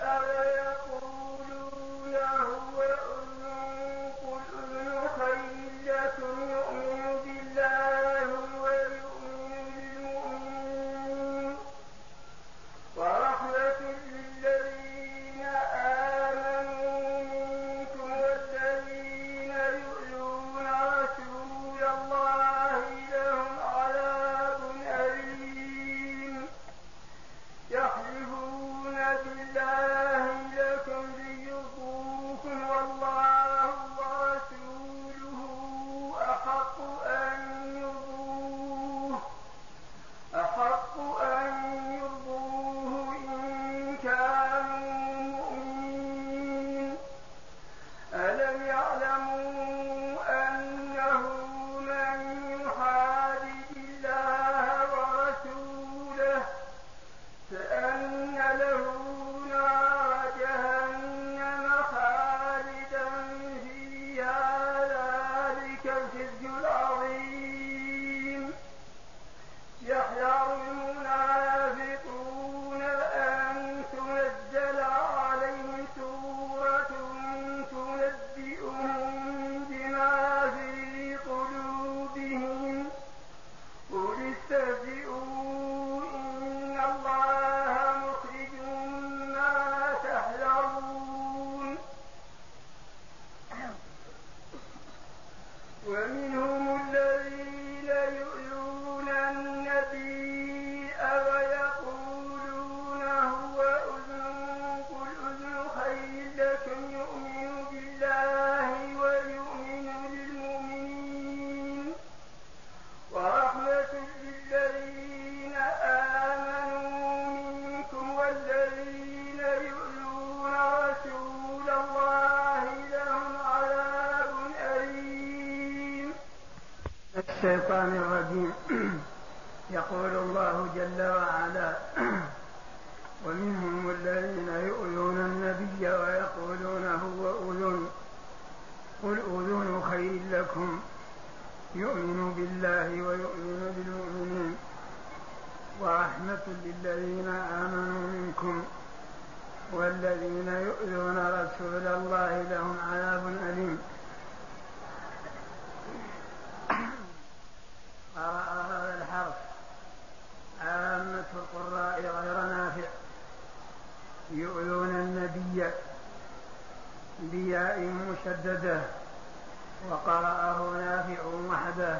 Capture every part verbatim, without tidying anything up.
ويقولون هو أذن قل أذن خير لكم يؤمن بالله ويؤمن للمؤمنين ورحمة للذين آمنوا منكم والذين يؤذون رسول الله لهم عذاب أليم يحلفون بالله لكم ليرضوكم والله ورسوله أحق أن يرضوه أحق أن يرضوه إن كانوا مؤمنين ألم يعلموا أنه من يحادد الله ورسوله فأن له نار جهنم خالدا فيها ذلك الخزي العظيم يحذر المنافقون أن تنزل عليهم سورة تنبئهم بما في قلوبهم قل استهزئوا إن الله مخرج ما تحذرون ومنهم الذين يؤذون النبي ويقولون هو أذن قل أذن خير لكم يؤمن بالله ويؤمن للمؤمنين ورحمة للذين آمنوا منكم والذين يؤذون رسول الله لهم عذاب أليم. الشيطان الرجيم. يقول الله جل وعلا ومنهم الذين يؤذون النبي ويقولون هو أذن قل أذن خير لكم يؤمن بالله ويؤمن للمؤمنين ورحمة للذين آمنوا منكم والذين يؤذون رسول الله لهم عذاب أليم. قرأ هذا الحرف عامة القراء غير نافع يؤذون النبي بياء مشددة وقرأه نافع وحده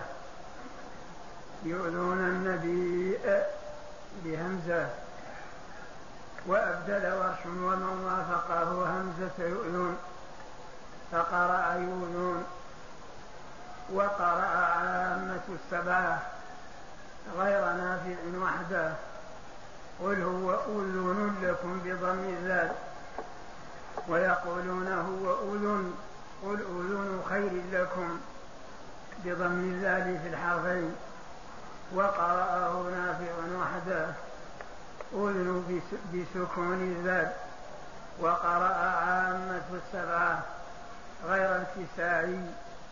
يؤذون النبي بهمزة وأبدل ورش ومن وافقه همزة يؤذون فقرأ يؤذون وقرأ عامة السبعة غير نافع وحده قل هو أذن لكم بضم الذال ويقولون هو أذن قل أذن خير لكم بضم الذال في الحرفين وقرأه نافع وحده أذن بسكون الذال وقرأ عامة السبعة غير الكسائي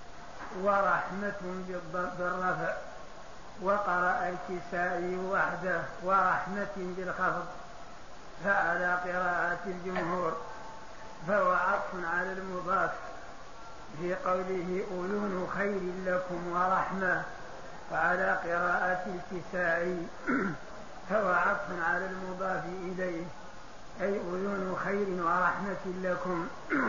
ورحمة بالرفع وقرأ الكسائي وحده ورحمة بالخفض فعلى قراءة الجمهور فهو عطف على المضاف في قوله أذن خير لكم ورحمة وعلى قراءة الكسائي فهو عطف على المضاف إليه أي أذن خير ورحمة لكم.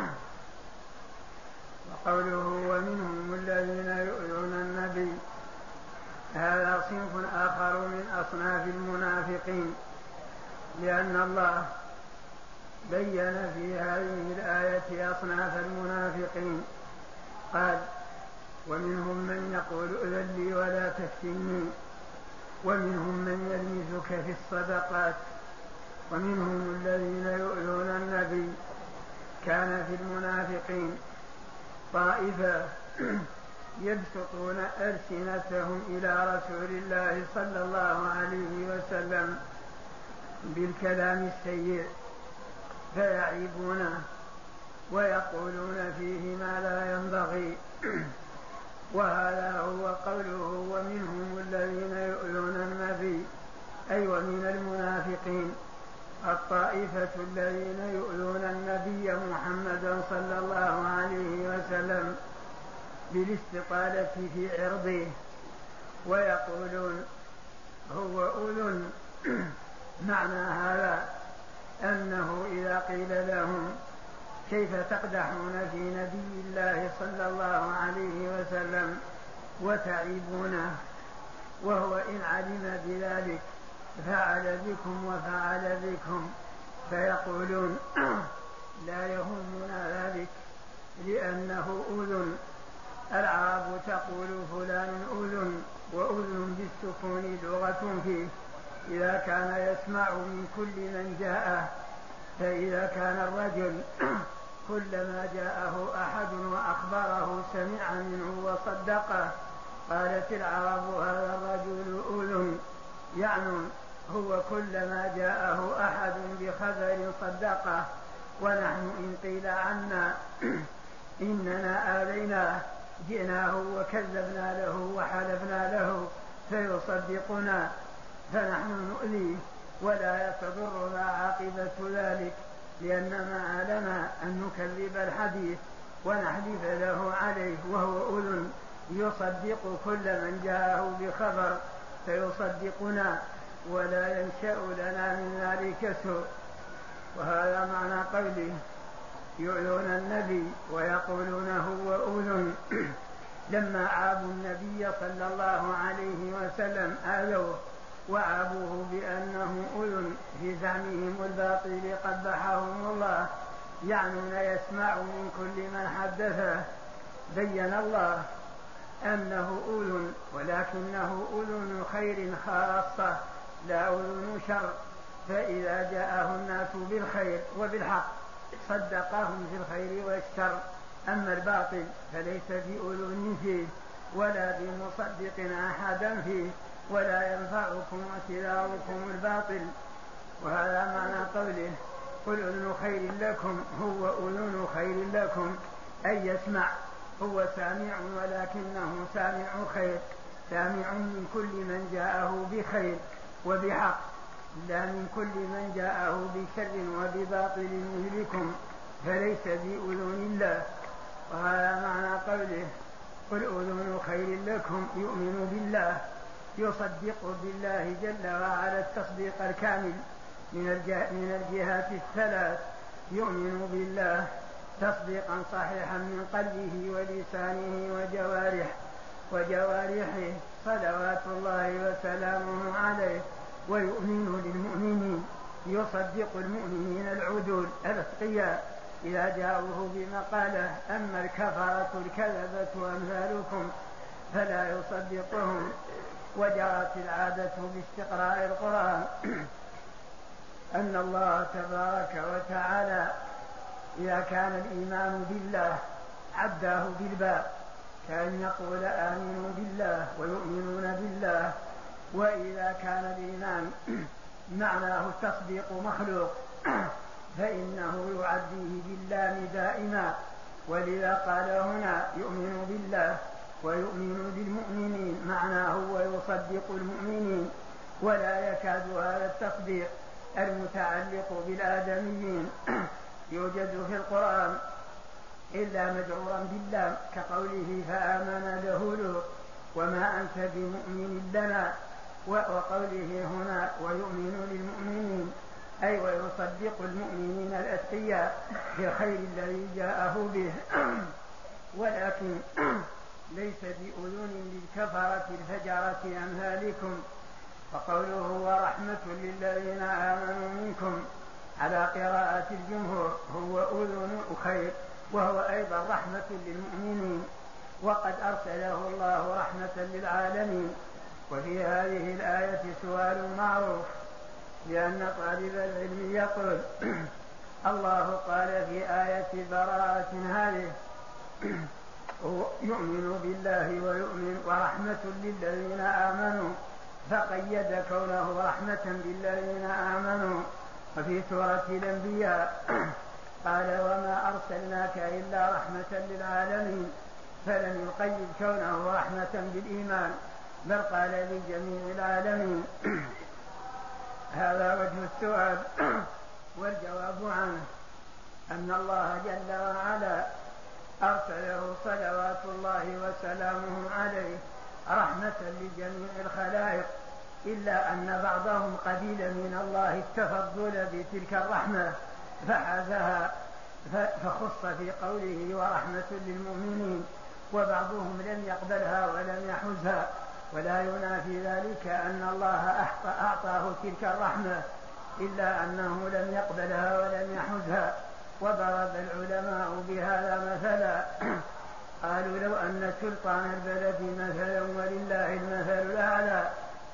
وقوله ومنهم الذين يؤذون النبي هذا صنف آخر من أصناف المنافقين لأن الله بين في هذه الآية أصناف المنافقين قال ومنهم من يقول أذن لي ولا تفتني ومنهم من يلمزك في الصدقات ومنهم الذين يؤذون النبي. كان في المنافقين طائفة يبسطون ألسنتهم إلى رسول الله صلى الله عليه وسلم بالكلام السيء فيعيبونه ويقولون فيه ما لا ينبغي وهذا هو قوله ومنهم الذين يؤذون النبي أي ومن المنافقين الطائفة الذين يؤذون النبي محمدا صلى الله عليه وسلم بالاستطالة في عرضه ويقولون هو أذن. معنى هذا أنه إذا قيل لهم كيف تقدحون في نبي الله صلى الله عليه وسلم وتعيبونه وهو إن علم بذلك فعل بكم وفعل بكم، فيقولون لا يهمنا ذلك لأنه أذن. العرب تقول فلان أذن، وأذن بالسكون لغة فيه إذا كان يسمع من كل من جاءه، فإذا كان الرجل كلما جاءه أحد وأخبره سمع منه وصدقه قالت العرب هذا الرجل أذن، يعني هو كلما جاءه أحد بخبر صدقه. ونحن إن قيل عنا إننا آذيناه جئناه وكذبنا له وحلفنا له فيصدقنا فنحن نؤذيه ولا تضرنا عاقبة ذلك، لأن ما لنا أن نكذب الحديث ونحلف له عليه وهو أذن يصدق كل من جاءه بخبر فيصدقنا ولا ينشأ لنا من ذلك سوء. وهذا معنى قوله يؤذون النبي ويقولون هو أذن. لما عابوا النبي صلى الله عليه وسلم آذوه وعابوه بأنه أذن في زعمهم الباطل قبحهم الله، يعنون يسمع من كل من حدثه. بين الله أنه أذن ولكنه أذن خير خاصة لا أذن شر، فإذا جاءه الناس بالخير وبالحق صدقهم في الخير والشر، أما الباطل فليس بأذن فيه ولا بمصدق أحدا فيه ولا ينفعكم اعتذاركم الباطل. وهذا معنى قوله قل أذن خير لكم، هو أذن خير لكم أي يسمع، هو سامع ولكنه سامع خير، سامع من كل من جاءه بخير وبحق لا من كل من جاءه بشر وبباطل مثلكم فليس بأذن الله. وهذا معنى قوله قل أذن خير لكم يؤمن بالله، يصدق بالله جل وعلا التصديق الكامل من الجهات الثلاث، يؤمن بالله تصديقا صحيحا من قلبه ولسانه وجوارح وجوارحه صلوات الله وسلامه عليه، ويؤمن للمؤمنين يصدق المؤمنين العدول الأتقياء إذا جاءوه بمقاله، أما الكفرة الكذبة أمثالكم فلا يصدقهم. وجرت العادة باستقراء القرآن أن الله تبارك وتعالى إذا كان الإيمان بالله عداه بالباء كأن يقول آمنوا بالله ويؤمنون بالله، وإذا كان الإيمان معناه تصديق مخلوق فإنه يعديه باللام دائما، ولذا قال هنا يؤمن بالله ويؤمن بالمؤمنين معناه ويصدق المؤمنين. ولا يكاد هذا التصديق المتعلق بالآدميين يوجد في القرآن إلا مجرورا باللام كقوله فآمن له لوط وما أنت بمؤمن لنا، وقوله هنا ويؤمن للمؤمنين أي ويصدق المؤمنين الأتقياء بالخير الذي جاءه به، ولكن ليس بأذن للكفرة الفجرة أمثالكم. فقوله ورحمة للذين آمنوا منكم على قراءة الجمهور هو أذن خير وهو أيضا رحمة للمؤمنين، وقد أرسله الله رحمة للعالمين. وفي هذه الآية سؤال معروف، لأن طالب العلم يقول الله قال في آية براءة هذه يؤمن بالله ويؤمن ورحمة للذين آمنوا، فقيد كونه رحمة للذين آمنوا. وفي سورة الأنبياء قال وما أرسلناك إلا رحمة للعالمين، فلم يقيد كونه رحمة بالإيمان بل قال لجميع العالمين. هذا وجه السؤال. والجواب عنه أن الله جل وعلا أرسله صلوات الله وسلامه عليه رحمة لجميع الخلائق، إلا أن بعضهم قبيل من الله التفضل بتلك الرحمة فحازها فخص في قوله ورحمة للمؤمنين، وبعضهم لم يقبلها ولم يحوزها، ولا ينافي ذلك أن الله أعطاه تلك الرحمة إلا أنه لم يقبلها ولم يحوزها. وضرب العلماء بهذا مثلا، قالوا لو أن سلطان البلد مثلا ولله المثل الأعلى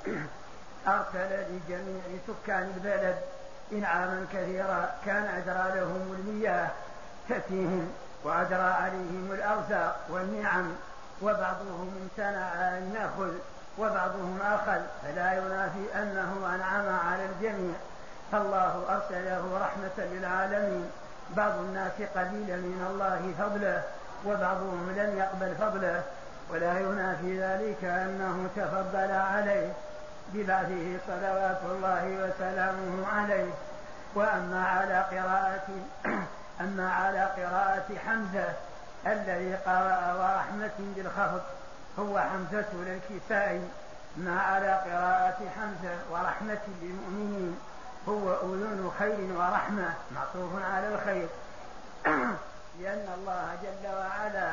أرسل لجميع سكان البلد إنعاما كثيرا كان أجرى لهم المياه تأتيهم وأجرى عليهم الأرزاق والنعم، وبعضهم امتنع أن يأخذ وبعضهم أخذ، فلا ينافي أنه أنعم على الجميع، فالله أرسله رحمة للعالمين. بعض الناس قبيل من الله فضله وبعضهم لم يقبل فضله، ولا ينافي ذلك أنه تفضل عليه ببعثه صلوات الله وسلامه عليه. وأما على قراءة أما على قراءة حمزة الذي قرأ ورحمة بالخفض هو حمزة للكسائي، ما على قراءة حمزة ورحمة للمؤمنين هو أذن خير ورحمة معطوف على الخير، لأن الله جل وعلا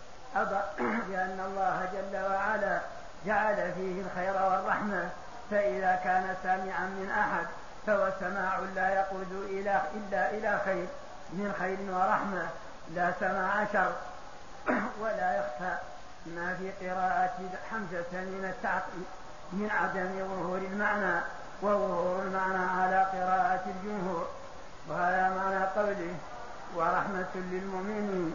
لأن الله جل وعلا جعل فيه الخير والرحمة، فإذا كان سامعا من أحد فهو سماع لا يقود إلا إلى خير من خير ورحمة، لا سماع شر. ولا يخفى ما في قراءة حمزة من التعقيد من عدم ظهور المعنى، وظهور المعنى على قراءة الجمهور، وهذا معنى قوله ورحمة للمؤمنين.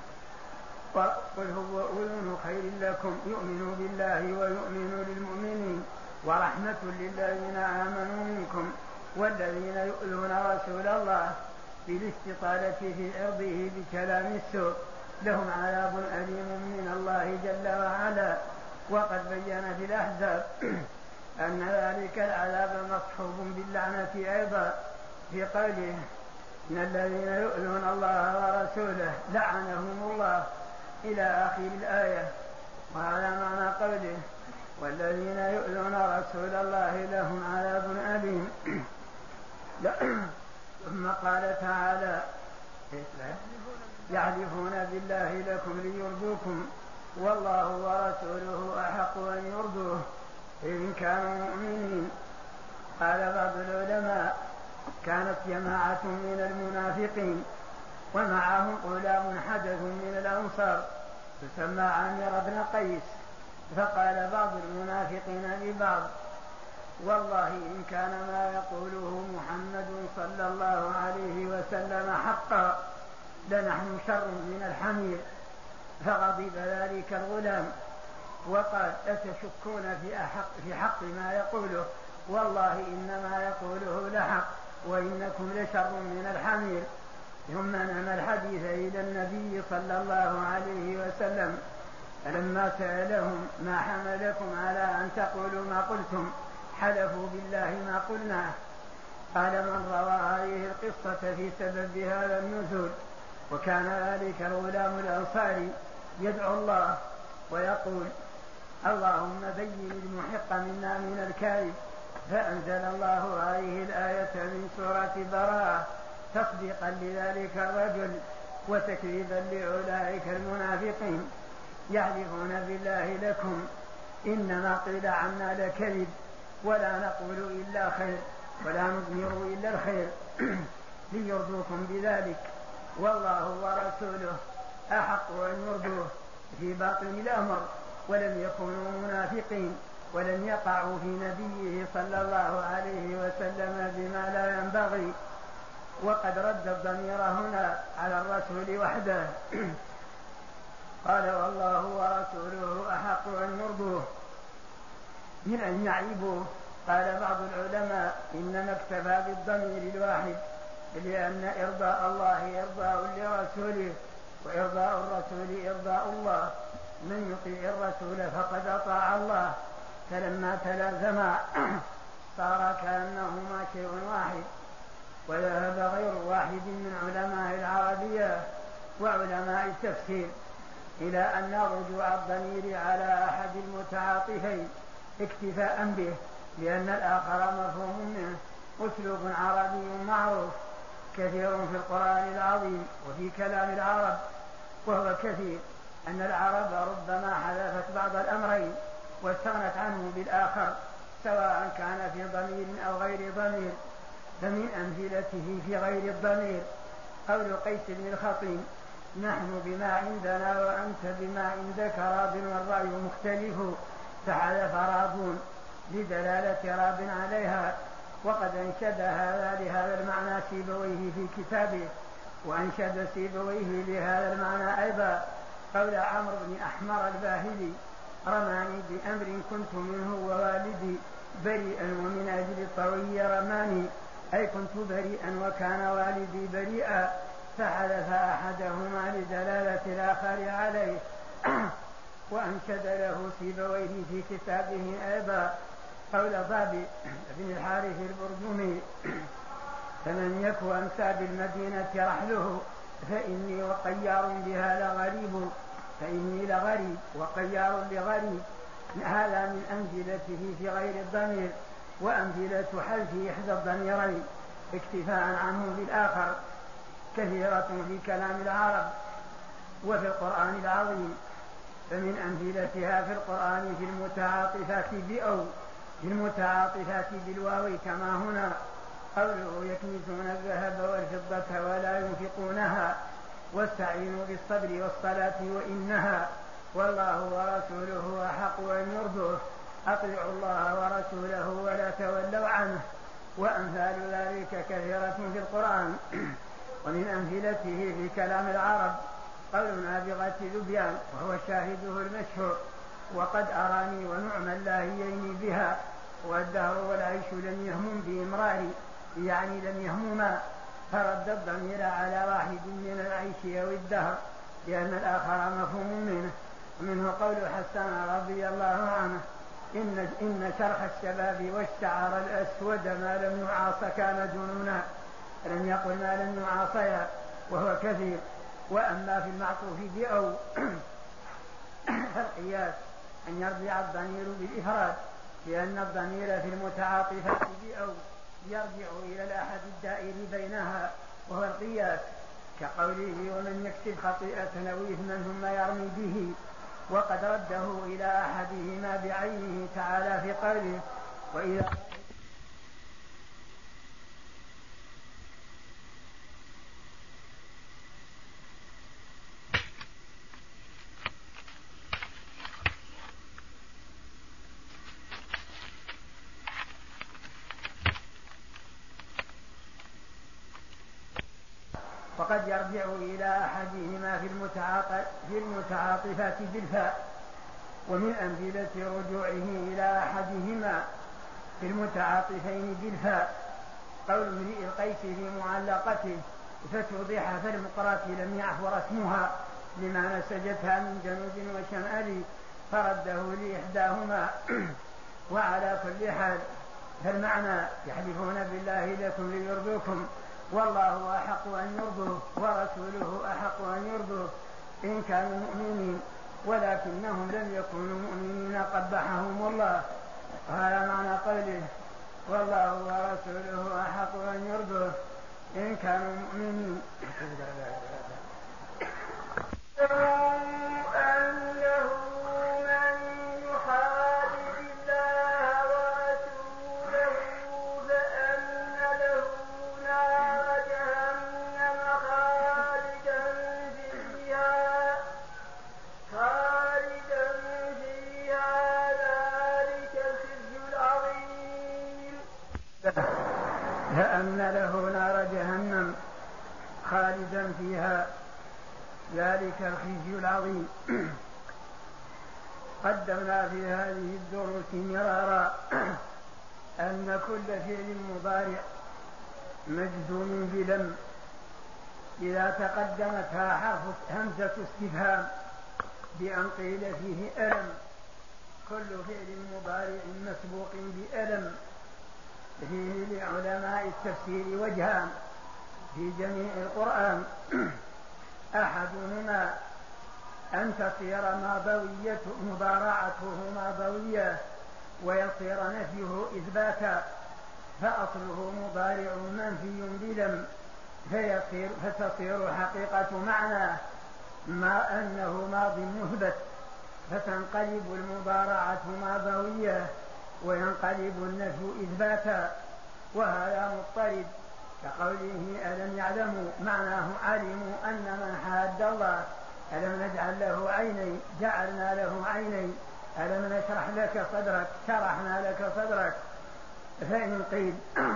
قل هو أذن خير لكم يؤمن بالله ويؤمن للمؤمنين ورحمة للذين آمنوا منكم والذين يؤذون رسول الله بالاستطالة في عرضه بكلام السوء لهم عذاب أليم من الله جل وعلا. وقد بين في الأحزاب أن ذلك العذاب مصحوب باللعنة أيضا في قوله إن الذين يؤذون الله ورسوله لعنهم الله إلى آخر الآية. وهذا معنى قوله والذين يؤذون رسول الله لهم عذاب أليم. ثم قال تعالى يحلفون بالله لكم ليرضوكم والله ورسوله أحق أن يرضوه إن كانوا مؤمنين. قال بعض العلماء كانت جماعة من المنافقين ومعهم غلام حدث من الأنصار تسمى عامر بن قيس، فقال بعض المنافقين لبعض والله إن كان ما يقوله محمد صلى الله عليه وسلم حقا لنحن شر من الحمير. فغضب ذلك الغلام وقال أتشكون في حق, في حق ما يقوله والله إنما يقوله لحق وإنكم لشر من الحمير. ثم نمى الحديث إلى النبي صلى الله عليه وسلم فلما سألهم ما حملكم على أن تقولوا ما قلتم حلفوا بالله ما قلناه. قال من روى هذه القصة في سبب هذا النزول وكان ذلك الغلام الأنصاري يدعو الله ويقول اللهم بين المحق منا من الكاذب، فأنزل الله هذه الآية من سورة براءة تصديقا لذلك الرجل وتكذيبا لأولئك المنافقين يحلفون بالله لكم إنما قيل عنا لكذب ولا نقول إلا خير ولا نضمر إلا الخير ليرضوكم بذلك والله ورسوله أحق أن يرضوه في باطن الأمر. ولم يكونوا منافقين ولم يقعوا في نبيه صلى الله عليه وسلم بما لا ينبغي. وقد رد الضمير هنا على الرسول وحده قال والله ورسوله أحق أن يرضوه من أن يعيبوه. قال بعض العلماء إنما اكتفى بالضمير الواحد لأن إرضاء الله إرضاء لرسوله وإرضاء الرسول إرضاء الله، من يطيع الرسول فقد أطاع الله. فلما تلازما صار كأنهما شيء واحد. وذهب غير واحد من علماء العربية وعلماء التفسير إلى أن رجوع الضمير على أحد المتعاطفين اكتفاء به، لأن الآخر مفهوم منه أسلوب عربي معروف كثير في القرآن العظيم وفي كلام العرب، وهو كثير أن العرب ربما حذفت بعض الأمرين واستغنت عنه بالآخر سواء كان في ضمير أو غير ضمير. فمن أمثلته في غير الضمير قول قيس بن الخطيب: نحن بما عندنا وأنت بما عندك راض والرأي مختلف، فحذف راضون لدلالة راض عليها. وقد أنشد هذا لهذا المعنى سيبويه في كتابه، وأنشد سيبويه لهذا المعنى أيضا قول عمرو بن أحمر الباهلي: رماني بأمر كنت منه ووالدي بريئا ومن أجل الطوي رماني، أي كنت بريئا وكان والدي بريئا، فحذف أحدهما لدلالة الآخر عليه. وأنشد له سيبويه في كتابه أيضا قول ضابي بن الحارث البرجمي: فمن يك أمسى بالمدينة رحله فإني وقيار بها لغريب، فإني لغريب وقيار لغريب. هذا من أمثلته في غير الضمير. وأمثلة حذف إحدى الضميرين اكتفاء عنه بالآخر كثيرة في كلام العرب وفي القرآن العظيم. فمن أمثلتها في القرآن في المتعاطفات بأو في المتعاطفات بالواو كما هنا قوله: يكنزون الذهب والفضة ولا ينفقونها واستعينوا بالصبر والصلاة وإنها والله ورسوله أحق أن يرضوه، أطيعوا الله ورسوله ولا تولوا عنه. وأمثال ذلك كثيرة في القرآن. ومن أمثلته في كلام العرب قول نابغة ذبيان وهو شاهده المشهور: وقد أراني ونعم اللاهيين بها، والدهر والعيش لم يهمم بإمراري، يعني لم يهمما، فرد الضمير على واحد من العيش أو الدهر لأن الآخر مفهوم منه. ومنه قول حسان رضي الله عنه: إن, إن شرح الشباب والشعر الأسود ما لم يعاص كان جنونا، لم يقل ما لم يعاصيا، وهو كثير. وأما في المعطوف بأو فالقياس أن يرجع الضمير بالإفراد، لأن الضمير في المتعاطفات بأو يرجع إلى الأحد الدائر بينها وهو القياس، كقوله: ومن يكسب خطيئة أو إثما ثم يرمي به. وقد رده إلى أحدهما بعينه تعالى في قوله: وإذا وقد يرجع إلى أحدهما في المتعاطفات بالفاء. ومن أمثلة رجوعه إلى أحدهما في المتعاطفين بالفاء قول امرئ القيس في معلقته: فتوضح فالمقرات لم يعف رسمها لما نسجتها من جنوب وشمال، فرده لإحداهما. وعلى كل حال فالمعنى: يحلفون بالله لكم ليرضوكم والله أحق أن يرضوه ورسوله أحق أن يرضوه إن كانوا مؤمنين، ولكنهم لم يكونوا مؤمنين قبحهم الله. هذا معنى قوله: والله ورسوله أحق أن يرضوه إن كانوا مؤمنين. أنه من يحارب الله ورسوله فأن له نار جهنم خالدا فيها خالدا فيها ذلك الخزي العظيم. فأن له نار جهنم خالدا فيها ذلك الخزي العظيم. قدمنا في هذه الدروس مرارا أن كل فعل مضارع مجزوم بلم إذا تقدمتها حرف همزة استفهام بأن قيل فيه ألم، كل فعل مضارع مسبوق بألم فيه لعلماء التفسير وجهان في جميع القرآن. أحدهما أن تصير ماضوية مضارعته ماضوية ويصير نفيه إثباتا، فأصله مضارع منفي بلم فيصير فتصير حقيقة معناه ما أنه ماض مثبت، فتنقلب المضارعة ماضوية وينقلب النفي إثباتا، وهذا مضطرد كقوله ألم يعلموا، معناه علموا أن من حاد الله. ألم نجعل له عينين، جعلنا له عينين. ألم نشرح لك صدرك، شرحنا لك صدرك. فإن قيل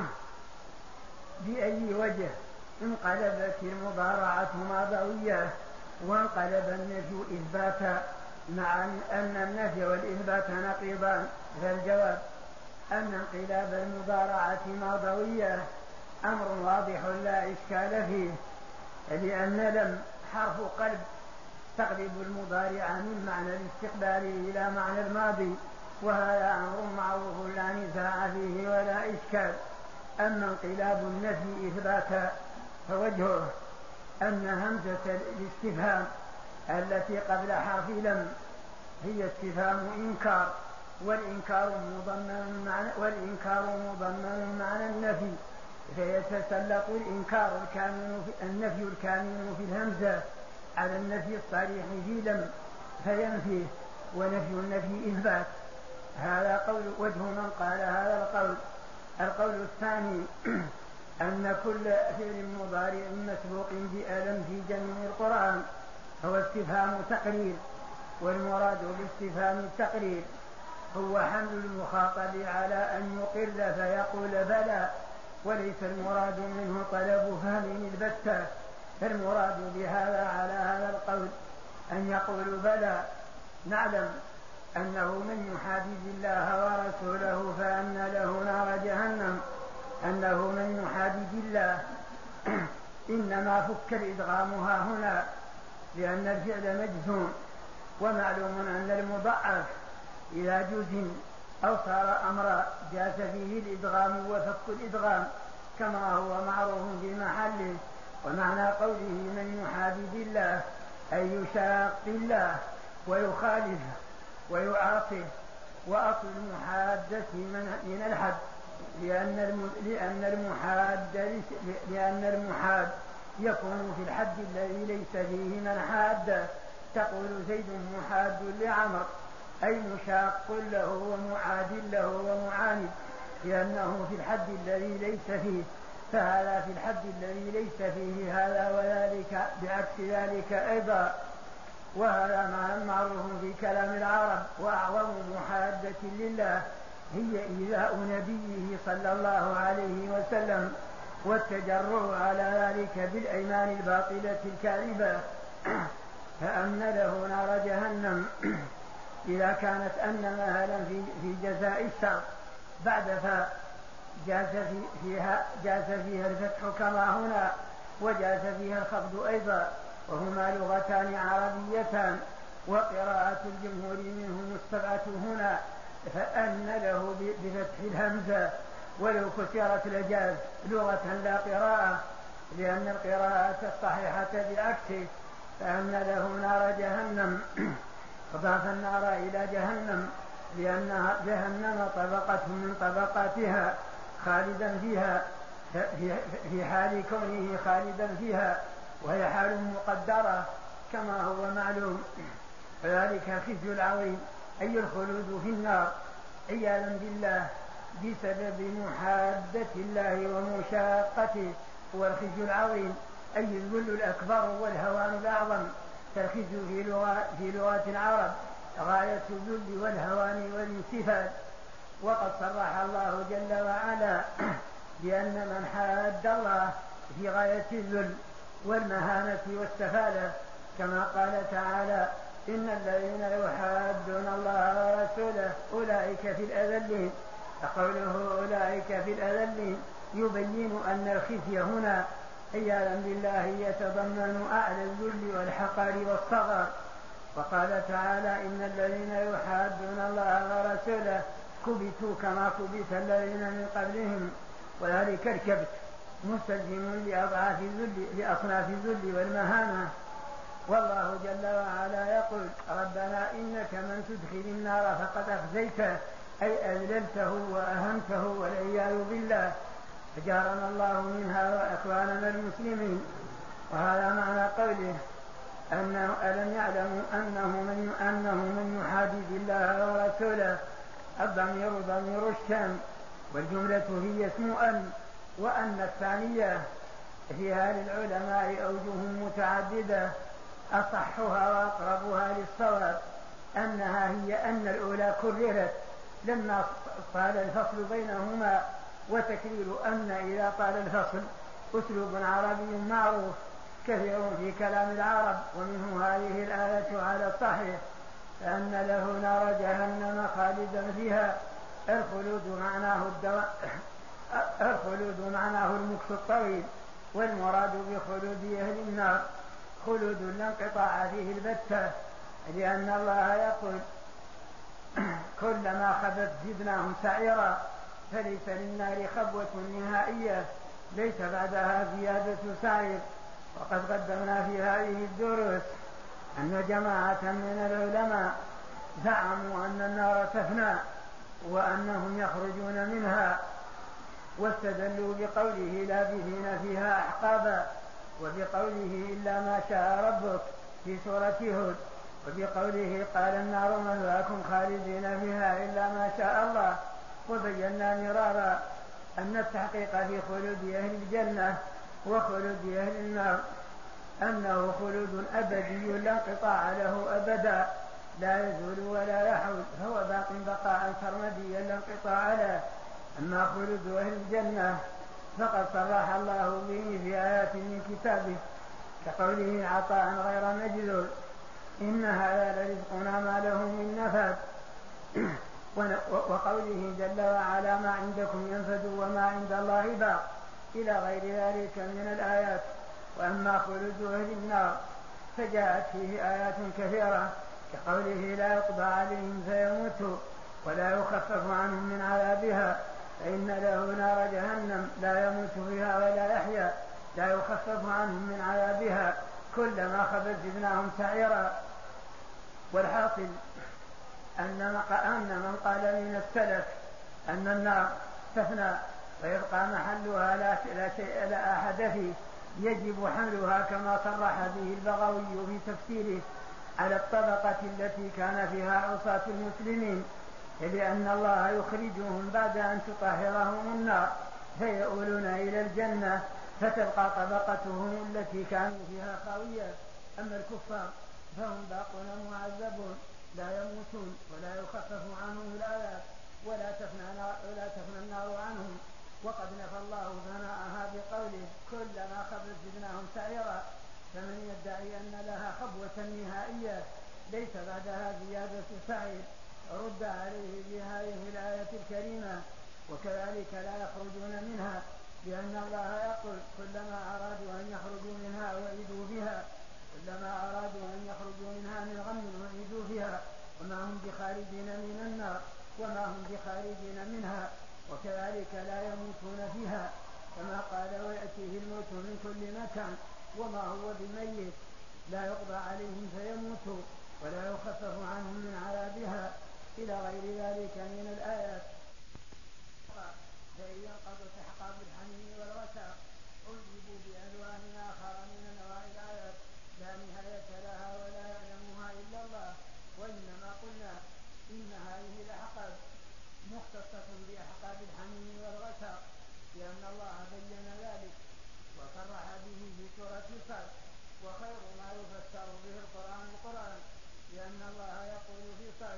بأي وجه انقلبت المضارعة ماضوية وانقلب النفي إثباتا مع أن النفي والإثبات نقيضان، فالجواب أن انقلاب المضارعة ماضوية أمر واضح لا إشكال فيه، لأن لم حرف قلب تقلب المضارع من معنى الاستقبال إلى معنى الماضي، وهذا أمر معروف لا نزاع فيه ولا إشكال. أما انقلاب النفي إثباتا فوجهه أن همزة الاستفهام التي قبل حرف لم هي استفهام إنكار، والإنكار مضمن معنى والإنكار مضمن معنى النفي، فيتسلط الإنكار الكامل في النفي الكامل في الهمزة على النفي الصريح في لم فينفيه، ونفي النفي إثبات. هذا قول وجه من قال هذا القول. القول الثاني أن كل فعل مضارع مسبوق بألم في جميع القرآن هو استفهام تقرير، والمراد بالاستفهام التقرير هو حمل المخاطب على أن يقر فيقول بلى، وليس المراد منه طلب فهم البتة. فالمراد بهذا على هذا القول أن يقول بلى نعلم أنه من يحادد الله ورسوله فأن له نار جهنم، أنه من يحادد الله إنما فك الإدغامها هنا لأن الفعل مجزوم، ومعلوم أن المضاعف إذا جزم أو صار أمرا جاز فيه الإدغام وفك الإدغام كما هو معروف في محله. ومعنى قوله من يحادد الله أي يشاق الله ويخالفه ويعاصيه، وأصل المحادة من الحد، لأن لأن المحاد لأن المحاد يكون في الحد الذي ليس فيه من حاد. تقول زيد محاد لعمر أي مشاق له ومعاد له ومعاند، لأنه في الحد الذي ليس فيه، فهذا في الحد الذي ليس فيه هذا وذلك بعكس ذلك أيضا. وهذا ما معروف في كلام العرب. وأعظم محادة لله هي إيذاء نبيه صلى الله عليه وسلم والتجرؤ على ذلك بالأيمان الباطلة الكاذبة، فأن له نار جهنم إذا كانت أن مهلا في, في جزاء الشر بعد فاء جاز فيها, جاز فيها الفتح كما هنا، وجاز فيها الخفض أيضا، وهما لغتان عربيتان، وقراءة الجمهور منهم السبعة هنا فأن له بفتح الهمزة، ولو كسرت لجاز لغة لا قراءة، لأن القراءة الصحيحة بعكسه، فأن له نار جهنم. أضاف النار إلى جهنم لأنها جهنم طبقة من طبقاتها خالدا فيها في حال كونه خالدا فيها، وهي حال مقدرة كما هو معلوم. فذلك خزي العظيم أي الخلود في النار عياذا بالله بسبب محادة الله ومشاقته، هو الخزي العظيم أي الذل الأكبر والهوان الأعظم. فالخزي في لغة في لغة العرب غاية الذل والهوان والانسفال. وقد صرح الله جل وعلا بأن من حاد الله في غاية الذل والمهانة والسفالة، كما قال تعالى إن الذين يحادون الله ورسوله أولئك في الأذلين. فقوله أولئك في الأذلين يبين أن الخزي هنا عياذا بالله يتضمن أعلى الذل والحقر والصغر. وقال تعالى إن الذين يحادون الله ورسوله كبتوا كما كبت الذين من قبلهم، وذلك الكبت مستلزم لأضعاف الذل لأصناف الذل والمهانة. والله جل وعلا يقول: ربنا إنك من تدخل النار فقد أخزيته، أي أذللته وأهنته والعياذ بالله، فجارنا الله منها وأخواننا المسلمين. وهذا معنى قوله: أنه ألم يعلموا أنه من, أنه من يحادد الله ورسوله. الضمير ضمير الشام، والجملة هي اسم أن، وأن الثانية فيها للعلماء أوجه متعددة، أصحها وأقربها للصواب أنها هي أن الأولى كررت لما طال الفصل بينهما، وتكرير أن إذا طال الفصل أسلوب عربي معروف كثير في كلام العرب، ومنه هذه الآية على الصحيح: فأن له نار جهنم خالدا فيها. الخلود معناه الدواء الخلود معناه المكث الطويل، والمراد بخلود أهل النار خلود لا انقطاع فيه البتة، لأن الله يقول: كلما خبت زدناهم سعيرا، فليس للنار خبوة نهائية ليس بعدها زيادة سعير. وقد قدمنا في هذه الدروس أن جماعة من العلماء زعموا أن النار تفنى وأنهم يخرجون منها، واستدلوا بقوله: لابثين فيها أحقابا، وبقوله: إلا ما شاء ربك في سورة هود، وبقوله: قال النار مثواكم خالدين فيها إلا ما شاء الله. وبينا مرارا أن التحقيق في خلود أهل الجنة وخلود أهل النار أنه خلود أبدي لا انقطاع له أبدا، لا يزول ولا يحول، فهو باق بقاء سرمديا لا انقطاع له. أما خلود أهل الجنة فقد صرح الله به في آيات من كتابه، كقوله: عطاء غير مجذور، إن هذا لرزقنا ما له من نفاد، وقوله جل وعلا: ما عندكم ينفد وما عند الله باق، إلى غير ذلك من الآيات. وأما خلود أهل النار فجاءت فيه آيات كثيرة، كقوله: لا يقضى عليهم فيموتوا ولا يخفف عنهم من عذابها، فإن له نار جهنم لا يموت فيها ولا يحيا، لا يخفف عنهم من عذابها، كلما خبت زدناهم سعيرا. والحاصل أن من قال من السلف أن النار تفنى ويبقى محلها لا شيء لا أحد فيه، يجب حملها كما صرح به البغوي في تفسيره على الطبقة التي كان فيها عصاة المسلمين، لأن الله يخرجهم بعد أن تطهرهم النار فيؤولون إلى الجنة، فتبقى طبقتهم التي كانوا فيها خاوية. أما الكفار فهم باقون معذبون لا يموتون ولا يخفف عنهم العذاب ولا تفنى ولا تفنى النار عنهم. وقد نفى الله ثناءها بقوله: كلما خبت زدناهم سعيرا. فمن يدعي أن لها خبوة نهائية ليس بعدها زيادة سعير رد عليه بهذه الآية الكريمة. وكذلك لا يخرجون منها، لأن الله يقول: كلما أرادوا أن يخرجوا منها أعيدوا بها، كلما أرادوا أن يخرجوا منها من غم أعيدوا فيها، وما هم بخارجين من النار وما هم بخارجين منها. وكذلك لا يموتون فيها، كما قال: ويأتيه الموت من كل مكان وما هو بميت، لا يقضى عليهم فيموتوا ولا يخفف عنهم من عذابها، إلى غير ذلك من الآيات. فإن ينقضوا أحقاب الحميم والغساق عذبوا بألوان آخر من أنواع الآيات لا نهاية لها ولا يعلمها إلا الله. وإنما قلنا إن هذه الأحقاب مختصة بأحقاب الحميم والغساق، لأن الله بين ذلك وصرح به في سورة صاد: وخير ما يفسر به القرآن القرآن، لأن الله يقول في صاد: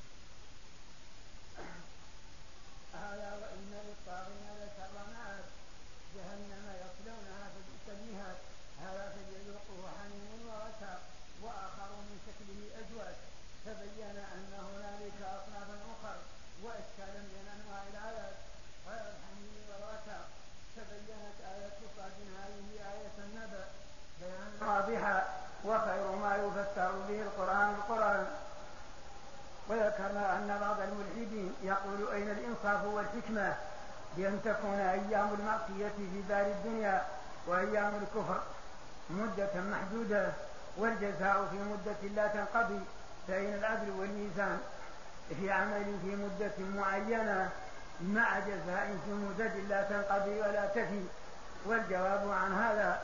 هذا وإن للطاغين لشر مآب، جهنم يصلونها فبئس المهاد، هذا فليذوقوه حميم وغساق وآخر من شكله أزواج. فبين أن هنالك أصنافا أخر وأشكالا من أنواع العذاب غير الحميم والغساق. فبينت آية صاد هذه آية النبأ بيانا واضحا: وخير ما يفسر به القرآن القرآن. وذكرنا أن بعض الملحدين يقول أين الإنصاف والحكمة بأن تكون أيام المعصية في دار الدنيا وأيام الكفر مدة محدودة والجزاء في مدة لا تنقضي، فإن العدل والميزان في عمل في مدة معينة مع جزاء في مدة لا تنقضي ولا تفي. والجواب عن هذا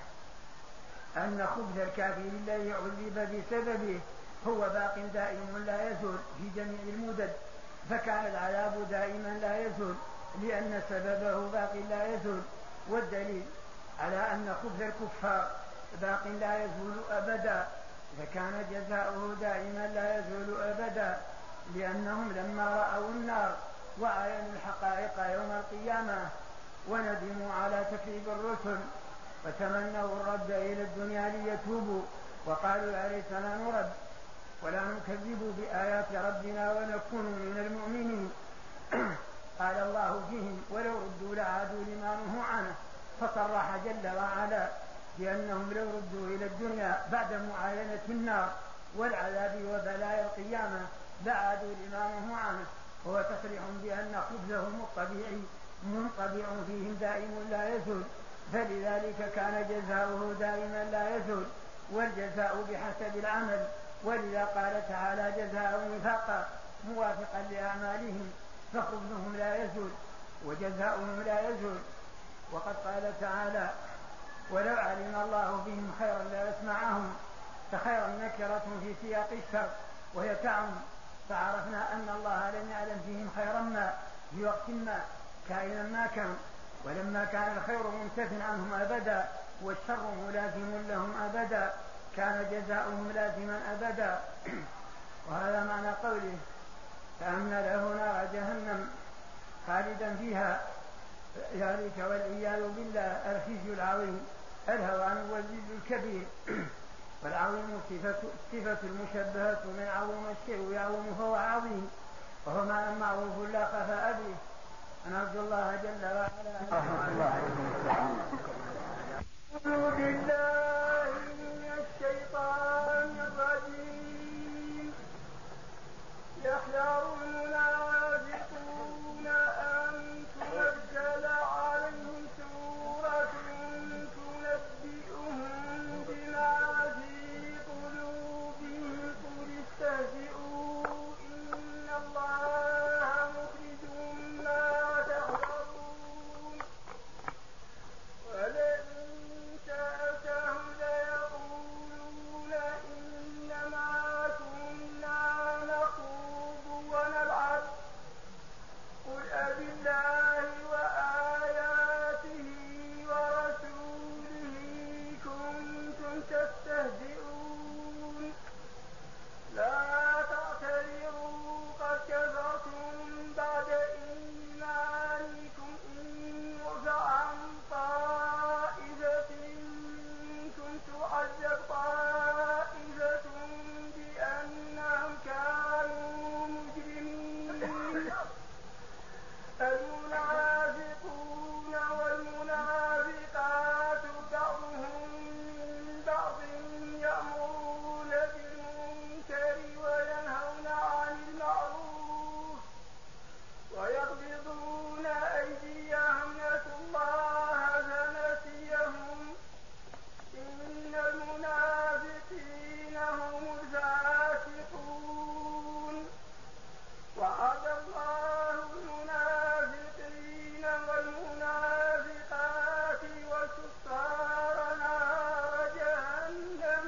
أن خبث الكافر الذي عذب بسببه هو باق دائم لا يزول في جميع المدد، فكان العذاب دائما لا يزول لأن سببه باق لا يزول. والدليل على أن خبث الكفار باق لا يزول أبدا، فكان جزاؤه دائما لا يزول أبدا، لأنهم لما رأوا النار وعاينوا الحقائق يوم القيامة وندموا على تكذيب الرسل وتمنوا الرد إلى الدنيا ليتوبوا وقالوا يا ليتنا نرد ولا نكذب بآيات ربنا ونكون من المؤمنين. قال الله فيهم ولو ردوا لعادوا لما نهوا عنه، فصرح جل وعلا بأنهم لو ردوا إلى الدنيا بعد معاينة النار والعذاب وبلاء القيامة لعادوا لما نهوا عنه، هو تصريح بأن خبثهم الطبيعي منطبع فيهم دائم لا يزول، فلذلك كان جزاؤه دائما لا يزول، والجزاء بحسب العمل. ولذا قال تعالى جزاء وفاقا موافقا لأعمالهم، فخبثهم لا يزول وجزاؤهم لا يزول. وقد قال تعالى ولو علم الله فيهم خيرا ليسمعهم، فخيرا نكرة في سياق الشر وهي تعم، فعرفنا أن الله لم يعلم فيهم خيرا ما في وقت ما كائنا ما كان، ولما كان الخير منتف عنهم أبدا والشر ملازم لهم أبدا كان جزاؤهم لازما أبدا. وهذا معنى قوله فأن له نار جهنم خالدا فيها، ذلك والعياذ بالله الخزي العظيم. الهوان والذل الكبير، والعظيم صفة المشبهة من عظيم الشيء يعظم فهو عظيم، وهو معنى معروف لا خفاء به. نرجو الله جل وعلا أعوذ بالله من الشيطان الرجيم. يحذر المنافقون أن تنزل عليهم سورة تنبئهم بما في قلوبهم قل استهزئوا إن الله مخرج ما تحذرون. ولئن سألتهم ليقولون إنما كنا نخوض ونلعب قل أبالله وآياته ورسوله كنتم تستهزئون لا تعتذروا قد كفرتم بعد إيمانكم إن يعف عن طائفة منكم تعذب طائفة بأنهم كانوا مجرمين. المنافقون والمنافقات بعضهم من بعض يأمرون بالمنكر وينهون عن المعروف ويقبضون أيديهم نسوا الله فنسيهم إن المنافقين هم الفاسقون. وعد الله المنافقين والمنافقات والكفار نار جهنم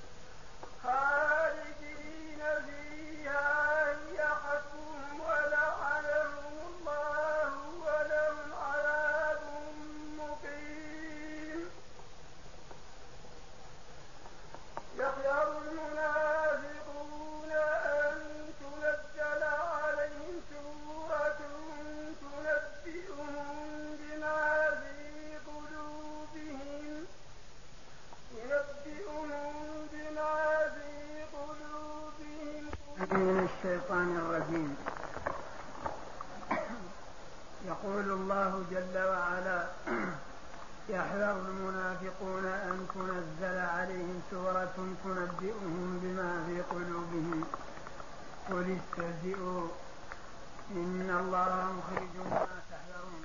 خالدين فيها هي حسبهم ولعنهم الله ولهم عذاب مقيم. يحذر المنافقون أن تنزل عليهم سورة تنبئهم بما في قلوبهم تنبئهم بما في قلوبهم من الشيطان الرجيم. يقول الله جل وعلا يحذر المنافقون أن تنزل عليهم سورة تنبئهم بما في قلوبهم قل استهزئوا إن الله مخرج ما تحذرون.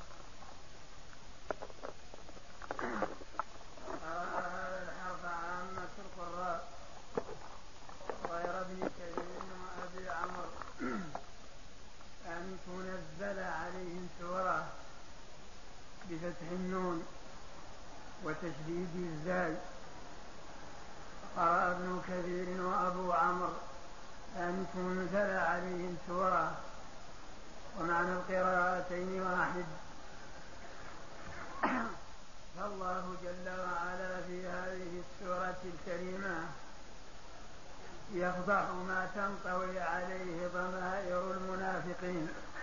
قرأ هذا الحرف عامة القراء غير ابن كثير وأبي عمرو أن تنزل عليهم سورة بفتح النون وتشديد الزاي. قرأ ابن كثير وأبو عمرو أن تنزل عليهم سورة، ومعنى القراءتين واحد. فالله جل وعلا في هذه السورة الكريمة يفضح ما تنطوي عليه ضمائر المنافقين،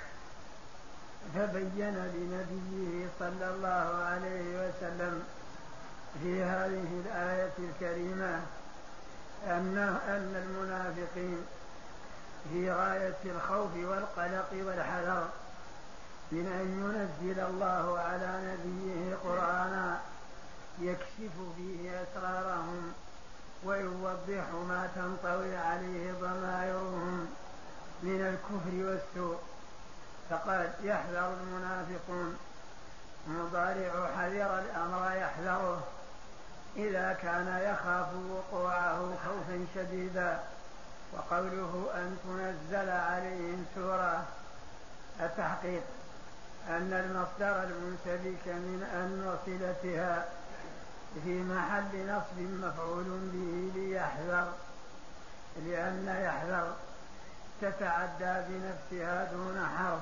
فبين لنبيه صلى الله عليه وسلم في هذه الآية الكريمة أن أن المنافقين في غاية الخوف والقلق والحذر من أن ينزل الله على نبيه قرآنا يكشف فيه أسرارهم ويوضح ما تنطوي عليه ضمائرهم من الكفر والسوء. فقد يحذر المنافقون، مضارع حذر الأمر يحذره إذا كان يخاف وقوعه خوفا شديدا. وقوله أن تنزل عليهم سورة، التحقيق أن المصدر المنسبك من أن وصلتها في محل نصب مفعول به ليحذر، لأن يحذر تتعدى بنفسها دون حرف.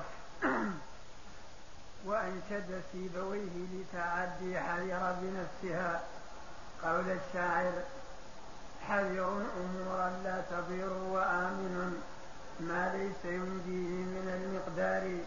وأنشد سيبويه لتعدي حذر بنفسها قول الشاعر: حذر أمورا لا تضير وآمن ما ليس ينجيه من المقدار.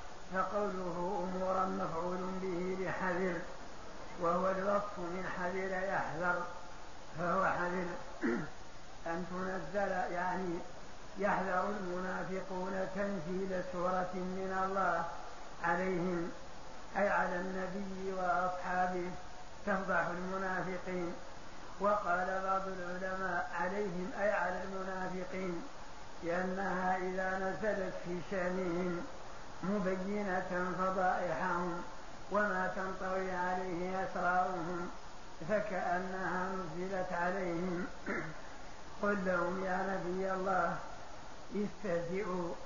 فقوله أمورا مفعول به لحذر، وهو الوصف من حذر يحذر، فهو حذر. أن تنزل يعني يحذر المنافقون تنزيل سورة من الله عليهم، أي على النبي وأصحابه، تفضح المنافقين. وقال بعض العلماء عليهم أي على المنافقين، لأنها إذا نزلت في شأنهم مبينة فضائحهم وما تنطوي عليه أسرارهم فكأنها نزلت عليهم. قل لهم يا نبي الله استهزئوا.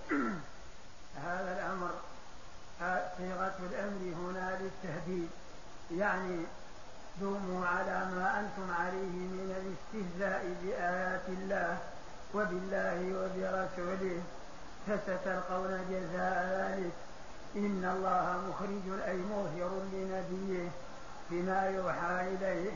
هذا الأمر صيغة الأمر هنا للتهديد، يعني دوموا على ما أنتم عليه من الاستهزاء بآيات الله وبالله وبرسوله، فستلقون جزاء ذلك. إن الله مخرج أي مظهر لنبيه بما يوحى إليه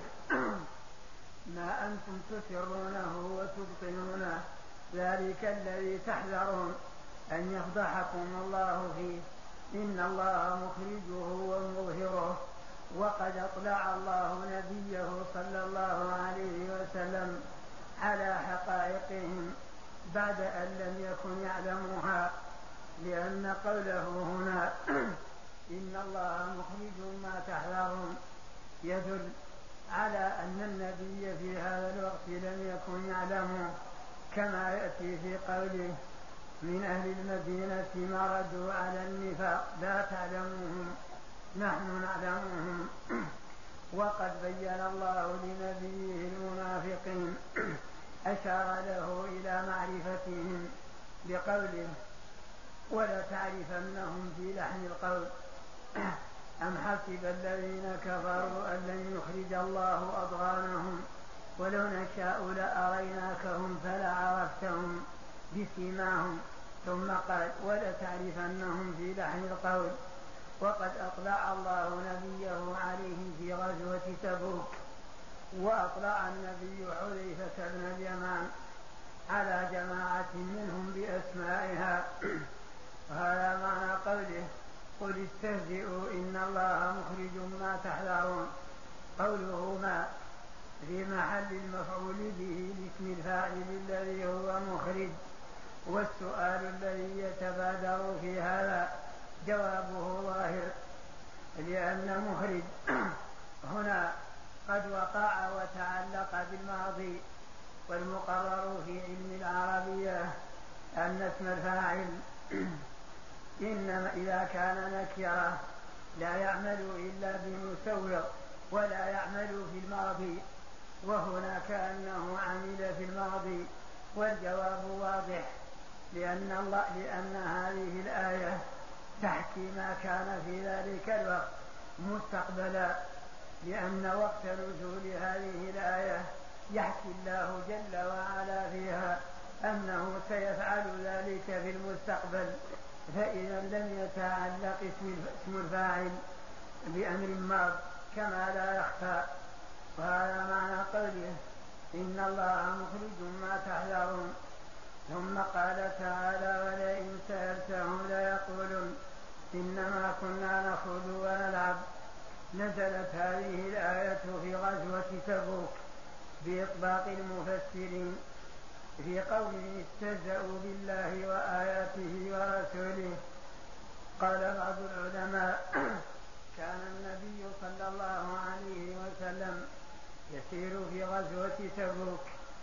ما أنتم تسرونه وتبطنونه، ذلك الذي تحذرون أن يفضحكم الله فيه. إن الله مخرجه ومظهره. وقد أطلع الله نبيه صلى الله عليه وسلم على حقائقهم بعد أن لم يكن يعلمها، لأن قوله هنا إن الله مخرج ما تحذرون يدل على أن النبي في هذا الوقت لم يكن يعلمه، كما يأتي في قوله: من أهل المدينة مردوا على النفاق لا تعلمهم نحن نعلمهم. وقد بين الله لنبيه المنافقين، أشار له إلى معرفتهم بقوله: ولتعرفنهم في لحن القول أم حسب الذين كفروا أن لن يخرج الله أضغانهم ولو نشاء لأريناكهم فلعرفتهم بسيماهم. ثم قال: ولتعرفنهم في لحن القول. وقد أطلع الله نبيه عليهم في غزوة تبوك، وأطلع النبي حذيفة بن اليمان على جماعة منهم بأسمائها. وهذا معنى قوله: قل استهزئوا إن الله مخرج ما تحذرون. قوله ما في محل المفعول به لاسم الفاعل الذي هو مخرج. والسؤال الذي يتبادر في هذا جوابه ظاهر، لأن مخرج هنا قد وقع وتعلق بالماضي، والمقرر في علم العربية أن اسم الفاعل إنما إذا كان نكرة لا يعمل إلا بمسوغ ولا يعمل في الماضي، وهنا كأنه عمل في الماضي، والجواب واضح، لأن, الله لأن هذه الآية تحكي ما كان في ذلك الوقت مستقبلا، لأن وقت نزول هذه الآية يحكي الله جل وعلا فيها أنه سيفعل ذلك في المستقبل، فإذا لم يتعلق اسم الفاعل بأمر ماض كما لا يخفى. وهذا معنى قوله إن الله مخرج ما تحذرون. ثم قال تعالى ولئن سألتهم ليقولن إنما كنا نخوض ونلعب. نزلت هذه الآية في غزوة تبوك بإطباق المفسرين في قوله استهزأوا بالله وآياته ورسوله. قال بعض العلماء كان النبي صلى الله عليه وسلم يسير في غزوة تبوك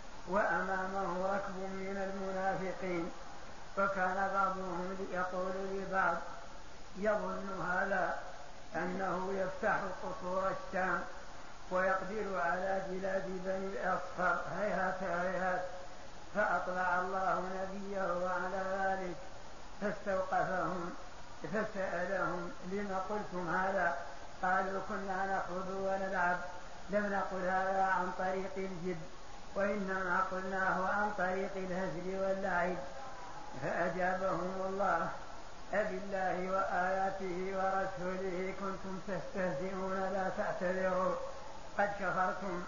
وأمامه ركب من المنافقين، فكان بعضهم يقول لبعض يظن هذا أنه يفتح قصور الشام ويقدر على بلاد بني الأصفر، هيهات هيهات. فأطلع الله نبيه على ذلك فاستوقفهم فسألهم لما قلتم هذا؟ قالوا كنا نخوض ونلعب، لم نقل هذا عن طريق الجد وإنما قلناه عن طريق الهزل واللعب. فأجابهم الله أبالله وآياته ورسوله كنتم تستهزئون لا تعتذروا قد كفرتم.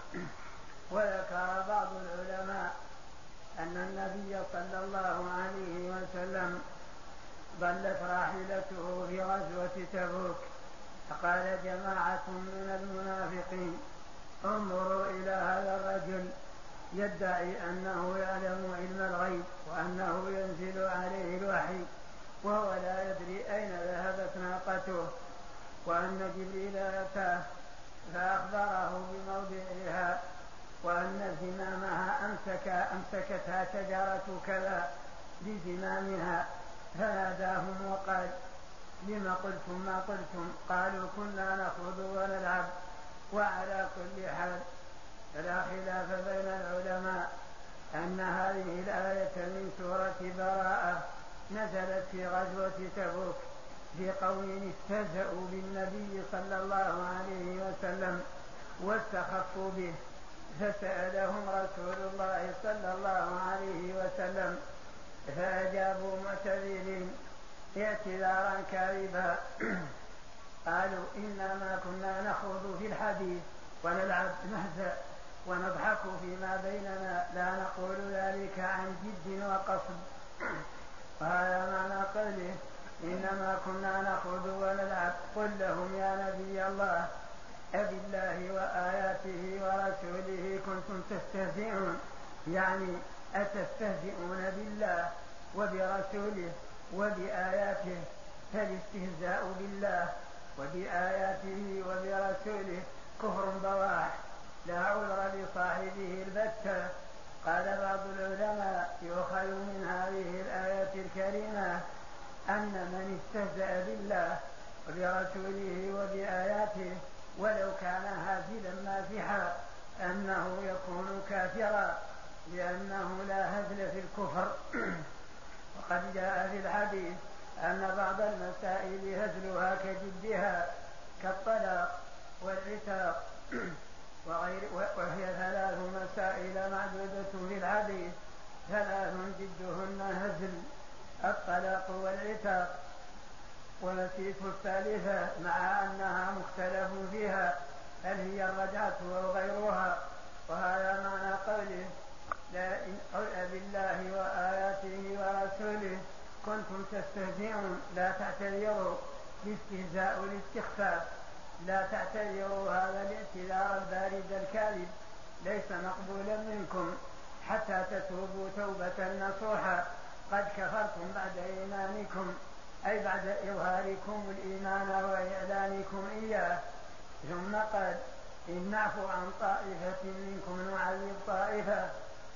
وذكر بعض العلماء أن النبي صلى الله عليه وسلم ضلت راحلته في غزوة تبوك، فقال جماعة من المنافقين انظروا إلى هذا الرجل يدعي أنه يعلم علم الغيب وأنه ينزل عليه الوحي وهو لا يدري أين ذهبت ناقته، وأن جبريل أتاه فأخبره بموضعها وأن زمامها أمسك أمسكتها شجرة كذا بزمامها. فناداهم وقال لما قلتم ما قلتم؟ قالوا كنا نخوض ونلعب. وعلى كل حال فلا خلاف بين العلماء أن هذه الآية من سورة براءة نزلت في غزوة تبوك في قوم استهزأوا بالنبي صلى الله عليه وسلم واستخفوا به، فسألهم رسول الله صلى الله عليه وسلم فأجابوا معتذرين اعتذارا كاذبا. قالوا إنما كنا نخوض في الحديث ونلعب نهزأ ونضحك فيما بيننا لا نقول ذلك عن جد وقصد. وهذا معنى قوله إنما كنا نخوض ونلعب. قل لهم يا نبي الله أبالله وآياته ورسوله كنتم تستهزئون، يعني أتستهزئون بالله وبرسوله وبآياته؟ فالاستهزاء بالله وبآياته وبرسوله كفر بواح لا عذر لصاحبه البتة. قال بعض العلماء يؤخذ من هذه الآية الكريمة أن من استهزأ بالله وبرسوله وبآياته ولو كان هازلا مازحا أنه يكون كافرا، لأنه لا هزل في الكفر. وقد جاء في الحديث أن بعض المسائل هزلها كجدها كالطلاق والعتاق وغير، وهي ثلاث مسائل معدودة في الحديث، ثلاث جدهن هزل: الطلاق والعتاق. ونسيت الثالثة مع أنها مختلف فيها هل هي الرجعة أو غيرها. وهذا معنى قوله لا قل بالله وآياته ورسوله كنتم تستهزئون لا تعتذروا، الاستهزاء والاستخفاف. لا تعتذروا هذا الاعتذار البارد الكاذب ليس مقبولا منكم حتى تتوبوا توبة نصوحا قد كفرتم بعد إيمانكم، أي بعد إظهاركم الإيمان وإعلانكم إياه. ثم قال إن نعفو عن طائفة منكم نعذب طائفة،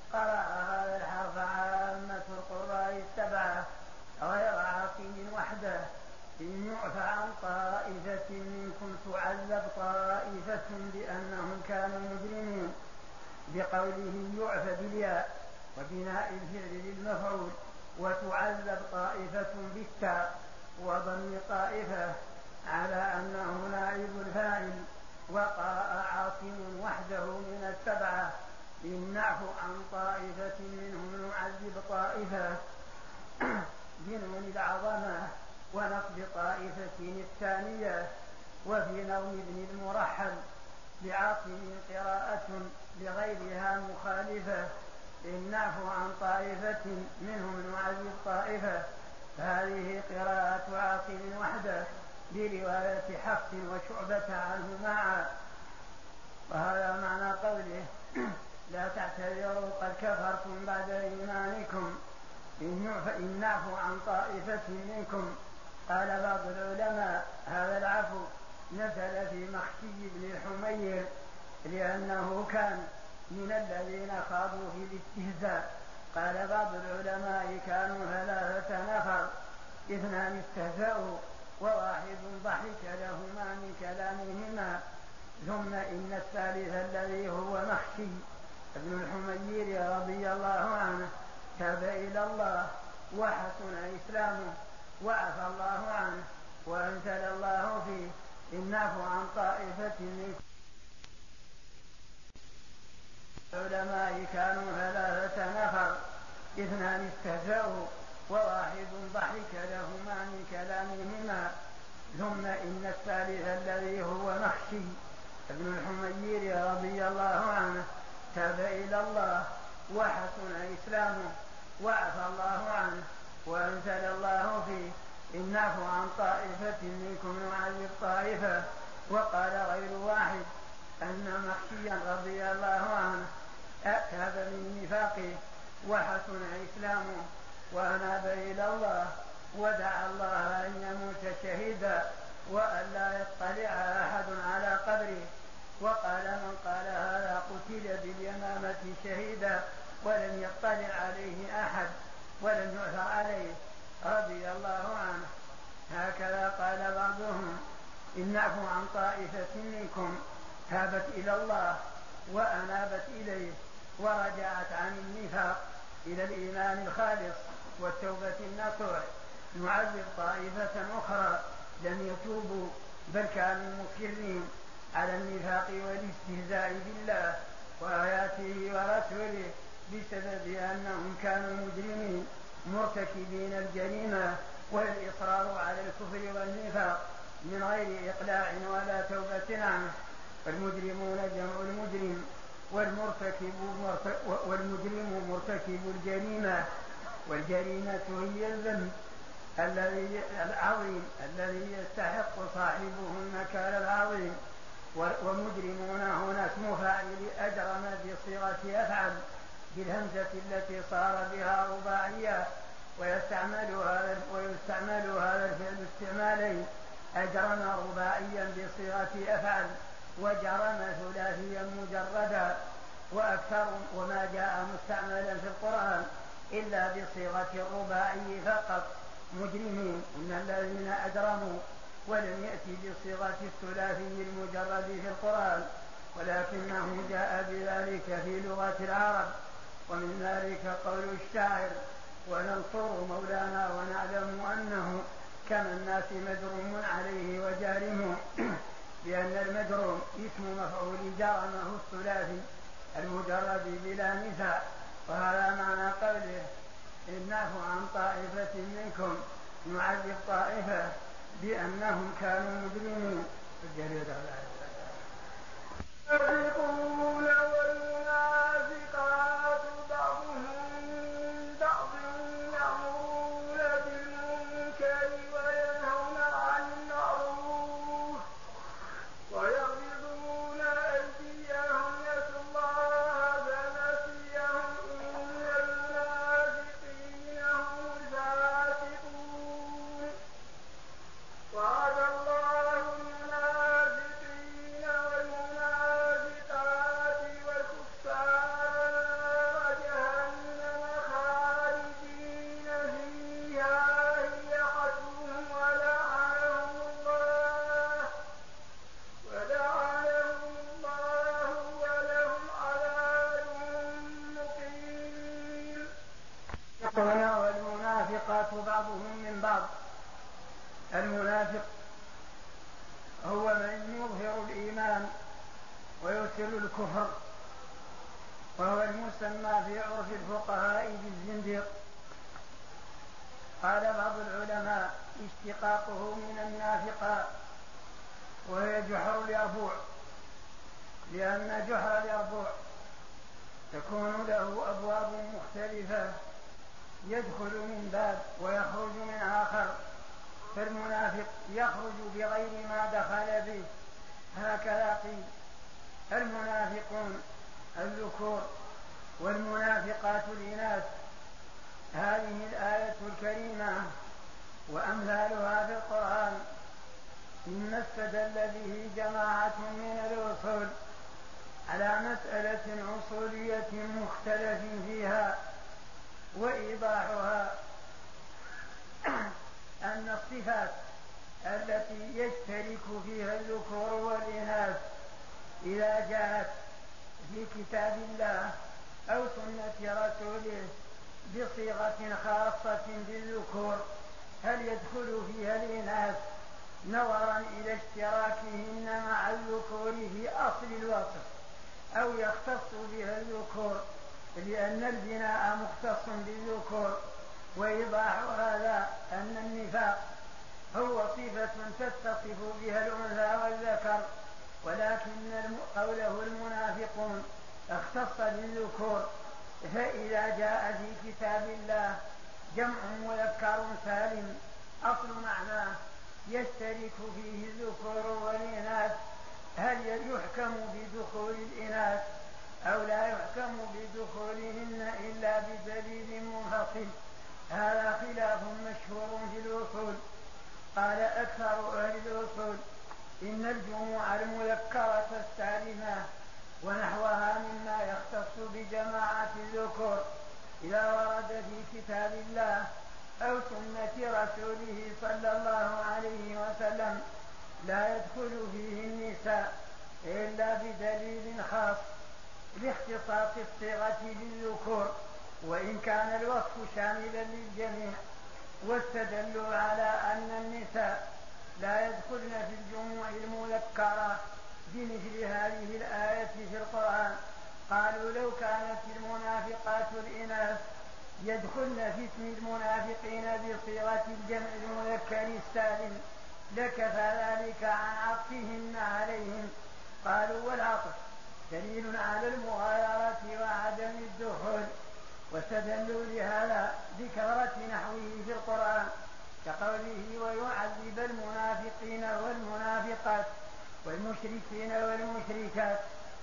قرأ هذا الحرف عامة القراء السبعة غير عاصم وحده. إن يعفى عن طائفة منكم تعذب طائفة بأنهم كانوا مجرمين، بقوله يعفى بالياء وبناء الفعل للمفعول، وتعذب طائفة بالتاء وضم طائفة على أنه نائب الفاعل. وقرأ عاصم وحده من السبعة إن نعفو عن طائفة منهم نعذب طائفة بنون العظمة ونصب طائفة الثانية. وفي نوم ابن المرحل لعاصم قراءة لغيرها مخالفة إن نعفو عن طائفة منهم نعذب طائفة، هذه قراءة عاصم وحده برواية حفص وشعبة عنه معا. وهذا معنى قوله لا تعتذروا قد كفرتم بعد إيمانكم إن نعفو عن طائفة منكم. قال بعض العلماء هذا العفو نزل في مخشي بن الحمير لأنه كان من الذين خاضوا في الاستهزاء. قال بعض العلماء كانوا ثلاثة نفر، اثنان استهزأوا وواحد ضحك لهما من كلامهما، ثم إن الثالث الذي هو مخشي ابن الحمير رضي الله عنه تاب إلى الله وحسن إسلامه وعفى الله عنه وأنزل الله فيه إن نعفو عن طائفة منكم. العلماء كانوا ثلاثة نفر، اثنان استهزأوا وواحد ضحك لهما من كلامهما، ثم إن الثالث الذي هو مخشي ابن الحمير رضي الله عنه تاب إلى الله وحسن إسلامه وعفى الله عنه وأنزل الله فيه إن نعفو عن طائفة منكم نعذب طائفة. وقال غير واحد أن مخشيا رضي الله عنه تاب من نفاقه وحسن إسلامه وأناب إلى الله ودعا الله أن يموت شهيدا وأن لا يطلع أحد على قبره. وقال من قال هذا قتل باليمامة شهيدا ولم يطلع عليه أحد ولم يعثر عليه رضي الله عنه. هكذا قال بعضهم إن نعفو عن طائفة منكم تابت إلى الله وأنابت إليه ورجعت عن النفاق إلى الإيمان الخالص والتوبة النصوح، نعذب طائفة أخرى لم يتوبوا بل كانوا مصرين على النفاق والاستهزاء بالله وآياته ورسوله بسبب أنهم كانوا مجرمين مرتكبين الجريمة والإصرار على الكفر والنفاق من غير إقلاع ولا توبة عنه. والمجرمون جمع المجرم والمرتكب والمجرم مرتكب الجريمة، والجريمة هي الذنب الذي العظيم الذي يستحق صاحبه النكال العظيم. ومجرمون هنا اسم فاعل أجرم بصيغة أفعل بالهمزة التي صار بها رباعية، ويستعمل هذا ويستعمل هذا الفعل استعمالين، أجرم رباعيا بصيغة أفعل وجرم ثلاثيا مجردا. وأكثر وما جاء مستعملا في القرآن إلا بصيغة الرباعي فقط مجرمين إن الذين أجرموا، ولم يأتي بصيغة الثلاثي المجرد في القرآن، ولكنه جاء بذلك في لغة العرب. ومن ذلك قول الشاعر وننصر مولانا ونعلم أنه كما الناس مجروم عليه وجارم، لأن المجروم اسم مفعول جرمه الثلاثي المجرد بلا نزاع. وهذا معنى قوله إن نعفو عن طائفة منكم نعذب طائفة بأنهم كانوا مجرمين. المنافقون والمنافقات بعضهم من بعض يأمرون بالمنكر وينهون عن المعروف ويغضون أيديهم نسوا الله فنسيهم إن المنافقين هم الفاسقون. وعد الله المنافقين والمنافقات بعضهم من بعض. المنافق هو من يظهر الإيمان ويسر الكفر، وهو المسمى في عرف الفقهاء بالزنديق. قال بعض العلماء اشتقاقه من النافقة، وهي جحر اليربوع، لأن جحر اليربوع تكون له أبواب مختلفة يدخل من باب ويخرج من آخر، فالمنافق يخرج بغير ما دخل به، هكذا قيل. المنافقون الذكور والمنافقات الإناث. هذه الآية الكريمة وأمثالها في القرآن مما استدل به جماعة من الأصول على مسألة أصولية مختلف فيها، وإيضاحها أن الصفات التي يشترك فيها الذكور والإناث إذا جاءت في كتاب الله أو سنة رسوله بصيغة خاصة بالذكور، هل يدخل فيها الإناث نظرا إلى اشتراكهن مع الذكور في أصل الوصف، أو يختص بها الذكور لأن البناء مختص بالذكور. وإيضاح هذا أن النفاق هو صفة تتصف بها الأنثى والذكر، ولكن قوله المنافقون اختص بالذكور، فإذا جاء في كتاب الله جمع مذكر سالم أصل معناه يشترك فيه الذكور والإناث، هل يحكم بدخول الإناث أو لا يحكم بدخولهن إلا بدليل منفصل؟ هذا خلاف مشهور في الأصول. قال أكثر أهل الأصول إن الجموع المذكرة السالمة ونحوها مما يختص بجماعة الذكور إذا ورد في كتاب الله أو سنة رسوله صلى الله عليه وسلم لا يدخل فيه النساء إلا بدليل خاص لاختصاص الصيغة بالذكور، وإن كان الوصف شاملا للجميع. واستدلوا على أن النساء لا يدخلن في الجموع المذكرة بمثل هذه الآية في القرآن. قالوا لو كانت المنافقات الإناث يدخلن في اسم المنافقين بصيغة الجمع المذكر السالم لكفى ذلك عن عطفهن عليهم. قالوا والعطف دليل على المغايرة وعدم الدخول، واستدلوا لهذا بكثرة نحوه في القرآن كقوله ويعذب المنافقين والمنافقات والمشركين والمشركات،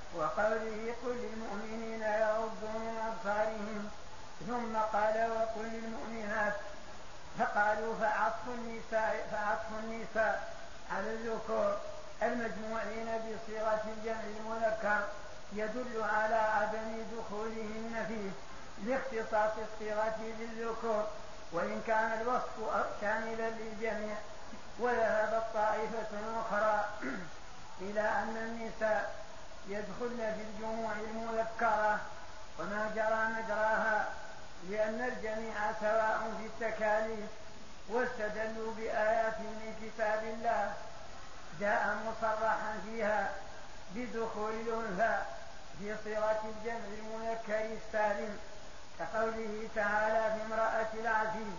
وقوله قل للمؤمنين يغضوا من أبصارهم، ثم قال وقل للمؤمنات. فقالوا فعطف النساء, فعطف النساء على الذكور المجموعين بصيغة الجمع المذكر يدل على عدم دخولهن فيه لاختصاص الصيغة بالذكور، وإن كان الوصف شاملا للجميع. وذهبت طائفة أخرى إلى أن النساء يدخلن في الجموع المذكرة وما جرى مجراها لأن الجميع سواء في التكاليف، واستدلوا بآيات من كتاب الله جاء مصرحا فيها بدخول الأنثى في صيغة الجمع المذكر السالم كقوله تعالى في امرأة العزيز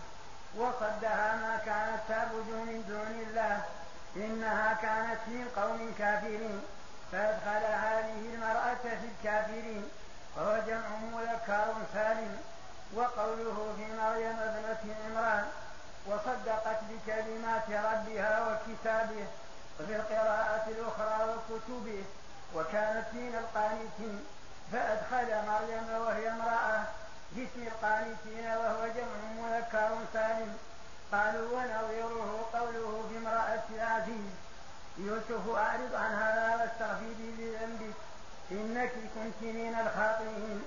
وصدها ما كانت تعبد من دون الله إنها كانت من قوم كافرين، فأدخل هذه المرأة في الكافرين وهو جمع مذكر سالم. وقوله في مريم ابنة عمران وصدقت بكلمات ربها وكتابه، وفي القراءة الأخرى وكتبه وكانت من القانتين، فأدخل مريم وهي امرأة باسم القانتين وهو جمع مذكر سالم. قالوا ونظيره قوله في امرأة العزيز يوسف أعرض عن هذا واستغفري لذنبك إنك كنت من الخاطئين.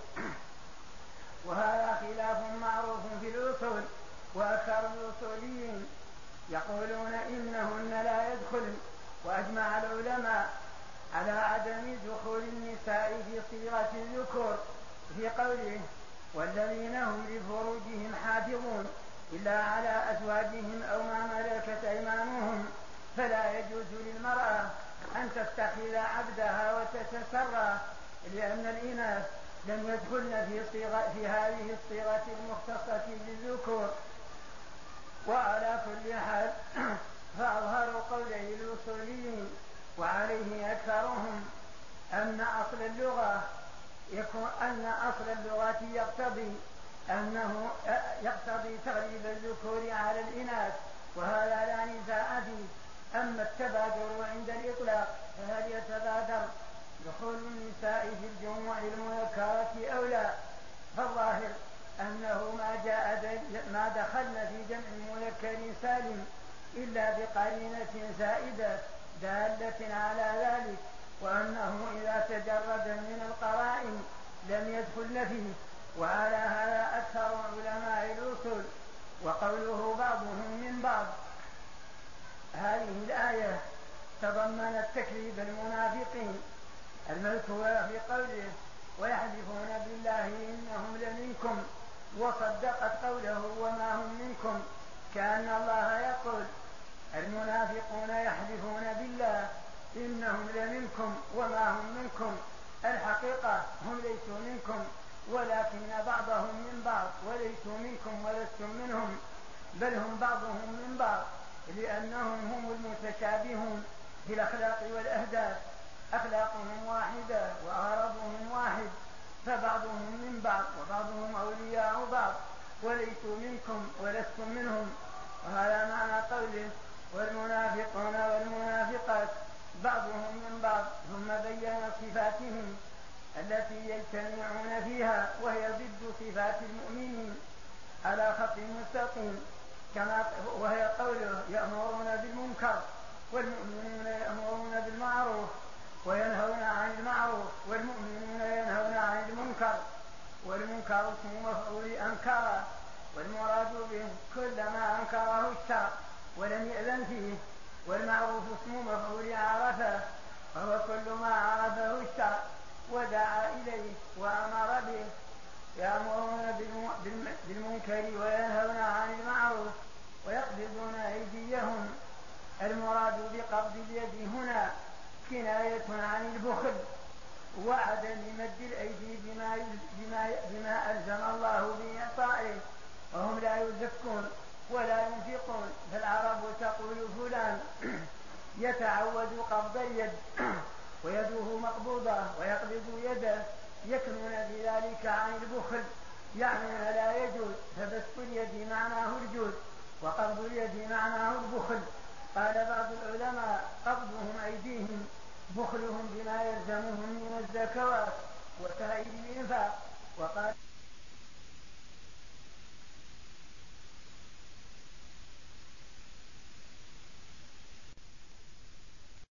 وهذا خلاف معروف في الأصول، وأكثر الأصوليين يقولون إنهن لا يدخلن، وأجمع العلماء على عدم دخول النساء في صيغة الذكور في قوله والذين هم لفروجهم حافظون إلا على أزواجهم أو ما ملكت أيمانهم فلا يجوز للمرأة أن تتخذ عبدها وتتسرى، لأن الإناث لم يدخلن في, صيغة في هذه الصيغة المختصة بالذكور. وعلى كل حال فأظهر قولي الأصوليين وعليه أكثرهم أن أصل اللغة يكون أن أصل اللغة يقتضي أنه يقتضي تغليب الذكور على الإناث، وهذا لا نزاع فيه. أما التبادر عند الإطلاق فهل يتبادر دخول النساء في الجموع المنكرة أو لا؟ فالظاهر أنه ما جاء ما دخلنا في جمع منكر سالم إلا بقرينة زائدة دالة على ذلك، وأنه إذا تجرد من القرائن لم يدخلن فيه. وعلى هذا أكثر علماء الأصول. وقوله بعضهم من بعض، هذه الآية تضمنت تكذيب المنافقين المذكورة في قوله ويحلفون بالله إنهم لمنكم، وصدقت قوله وما هم منكم، كأن الله يقول المنافقون يحلفون بالله إنهم لمنكم وما هم منكم، الحقيقة هم ليسوا منكم ولكن بعضهم من بعض، وليسوا منكم ولستم منهم، بل هم بعضهم من بعض، لأنهم هم المتشابهون في الأخلاق والأهداف، أخلاقهم واحدة وغرضهم واحد، فبعضهم من بعض وبعضهم أولياء بعض، وليسوا منكم ولستم منهم. وهذا معنى قوله والمنافقون والمنافقات بعضهم من بعض، ثم بين صفاتهم التي يجتمعون فيها وهي ضد صفات المؤمنين على خط مستقيم، كما وهي قوله يأمرون بالمنكر والمؤمنون يأمرون بالمعروف وينهون عن المعروف والمؤمنون ينهون عن المنكر، والمنكر اسم مفعول أنكر، والمراد به كل ما أنكره الشرع ولم يأذن فيه، والمعروف اسم مفعول عرفه وهو كل ما عرفه الشرع ودعا إليه وأمر به. يأمرون بالمنكر وينهون عن المعروف ويقبضون أيديهم. المراد بقبض اليد هنا كناية عن البخل وعدم مد الأيدي بما, بما, بما ألزم الله بإعطائه، وهم لا يزكون ولا ينفقون. فالعرب تقول فلان يتعود قبض اليد ويده مقبوضة ويقبض يده، يكنون بذلك عن البخل، يعنون لا يجوز، فبسط اليد معناه الجود وقبض اليد معناه البخل. قال بعض العلماء قبضهم أيديهم بخلهم بما يلزمهم من الزكوات وسائر الإنفاق. وقال